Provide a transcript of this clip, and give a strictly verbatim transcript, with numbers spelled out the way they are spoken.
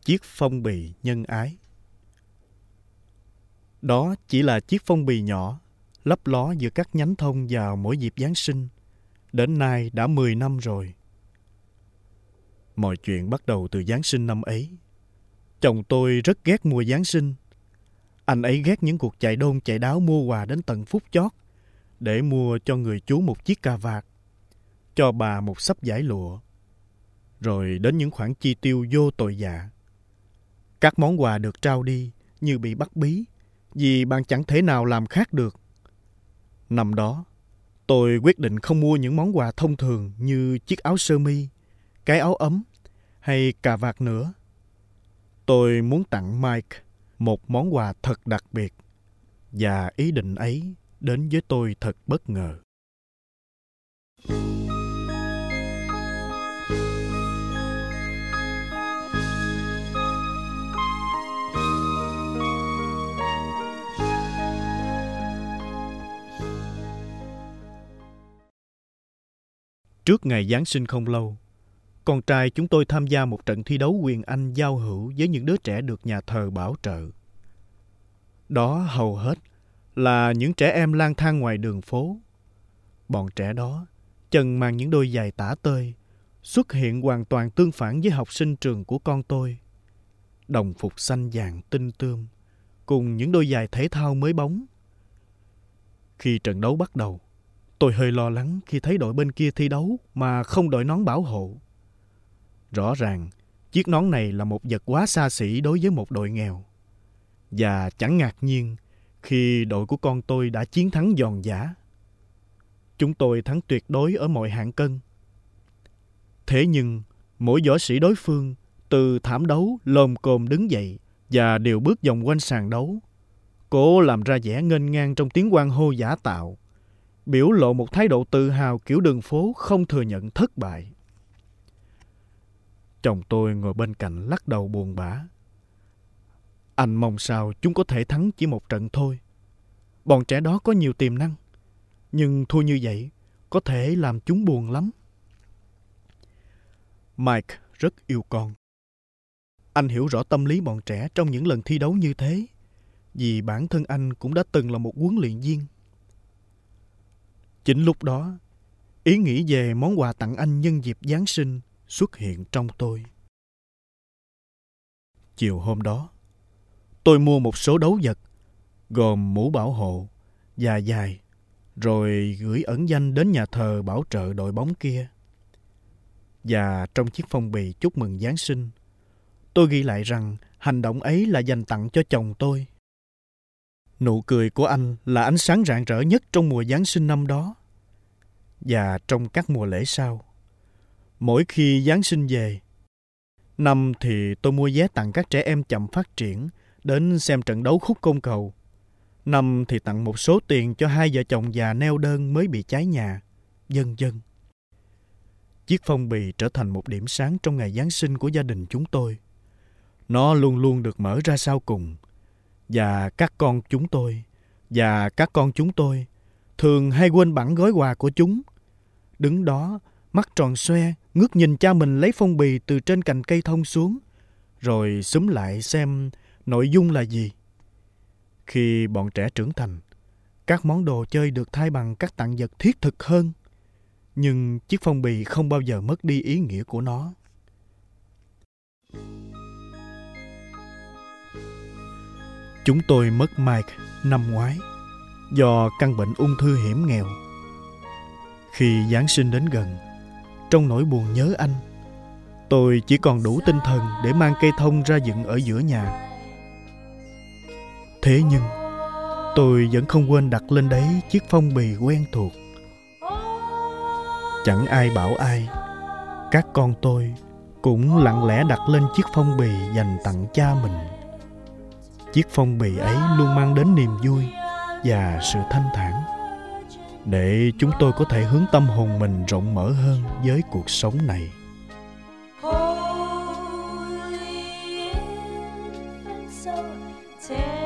chiếc phong bì nhân ái. Đó chỉ là chiếc phong bì nhỏ, lấp ló giữa các nhánh thông vào mỗi dịp Giáng sinh. Đến nay đã mười năm rồi. Mọi chuyện bắt đầu từ Giáng sinh năm ấy. Chồng tôi rất ghét mùa Giáng sinh. Anh ấy ghét những cuộc chạy đôn chạy đáo mua quà đến tận phút chót, để mua cho người chú một chiếc cà vạt, cho bà một xấp vải lụa, rồi đến những khoản chi tiêu vô tội vạ. Các món quà được trao đi như bị bắt bí, vì bạn chẳng thể nào làm khác được. Năm đó, tôi quyết định không mua những món quà thông thường như chiếc áo sơ mi, cái áo ấm hay cà vạt nữa. Tôi muốn tặng Mike một món quà thật đặc biệt, và ý định ấy đến với tôi thật bất ngờ. Trước ngày Giáng sinh không lâu, con trai chúng tôi tham gia một trận thi đấu quyền Anh giao hữu với những đứa trẻ được nhà thờ bảo trợ. Đó hầu hết là những trẻ em lang thang ngoài đường phố. Bọn trẻ đó chân mang những đôi giày tả tơi, xuất hiện hoàn toàn tương phản với học sinh trường của con tôi. Đồng phục xanh vàng tinh tươm, cùng những đôi giày thể thao mới bóng. Khi trận đấu bắt đầu, tôi hơi lo lắng khi thấy đội bên kia thi đấu mà không đội nón bảo hộ. Rõ ràng, chiếc nón này là một vật quá xa xỉ đối với một đội nghèo. Và chẳng ngạc nhiên khi đội của con tôi đã chiến thắng giòn giã. Chúng tôi thắng tuyệt đối ở mọi hạng cân. Thế nhưng, mỗi võ sĩ đối phương từ thảm đấu lồm cồm đứng dậy và đều bước vòng quanh sàn đấu, cố làm ra vẻ nghênh ngang trong tiếng hoan hô giả tạo, biểu lộ một thái độ tự hào kiểu đường phố không thừa nhận thất bại. Chồng tôi ngồi bên cạnh lắc đầu buồn bã. Anh mong sao chúng có thể thắng chỉ một trận thôi. Bọn trẻ đó có nhiều tiềm năng, nhưng thua như vậy có thể làm chúng buồn lắm. Mike rất yêu con. Anh hiểu rõ tâm lý bọn trẻ trong những lần thi đấu như thế, vì bản thân anh cũng đã từng là một huấn luyện viên. Chính lúc đó, ý nghĩ về món quà tặng anh nhân dịp Giáng sinh xuất hiện trong tôi. Chiều hôm đó, tôi mua một số đấu vật, gồm mũ bảo hộ, và giày, rồi gửi ẩn danh đến nhà thờ bảo trợ đội bóng kia. Và trong chiếc phong bì chúc mừng Giáng sinh, tôi ghi lại rằng hành động ấy là dành tặng cho chồng tôi. Nụ cười của anh là ánh sáng rạng rỡ nhất trong mùa Giáng sinh năm đó, và trong các mùa lễ sau. Mỗi khi Giáng sinh về, năm thì tôi mua vé tặng các trẻ em chậm phát triển đến xem trận đấu khúc côn cầu. Năm thì tặng một số tiền cho hai vợ chồng già neo đơn mới bị cháy nhà, vân vân. Chiếc phong bì trở thành một điểm sáng trong ngày Giáng sinh của gia đình chúng tôi. Nó luôn luôn được mở ra sau cùng, và các con chúng tôi và các con chúng tôi thường hay quên bẵng gói quà của chúng. Đứng đó, mắt tròn xoe, ngước nhìn cha mình lấy phong bì từ trên cành cây thông xuống, rồi xúm lại xem nội dung là gì. Khi bọn trẻ trưởng thành, các món đồ chơi được thay bằng các tặng vật thiết thực hơn, nhưng chiếc phong bì không bao giờ mất đi ý nghĩa của nó. Chúng tôi mất Mike năm ngoái do căn bệnh ung thư hiểm nghèo. Khi Giáng sinh đến gần, trong nỗi buồn nhớ anh, tôi chỉ còn đủ tinh thần để mang cây thông ra dựng ở giữa nhà. Thế nhưng, tôi vẫn không quên đặt lên đấy chiếc phong bì quen thuộc. Chẳng ai bảo ai, các con tôi cũng lặng lẽ đặt lên chiếc phong bì dành tặng cha mình. Chiếc phong bì ấy luôn mang đến niềm vui và sự thanh thản, để chúng tôi có thể hướng tâm hồn mình rộng mở hơn với cuộc sống này. Holy infant, so tender.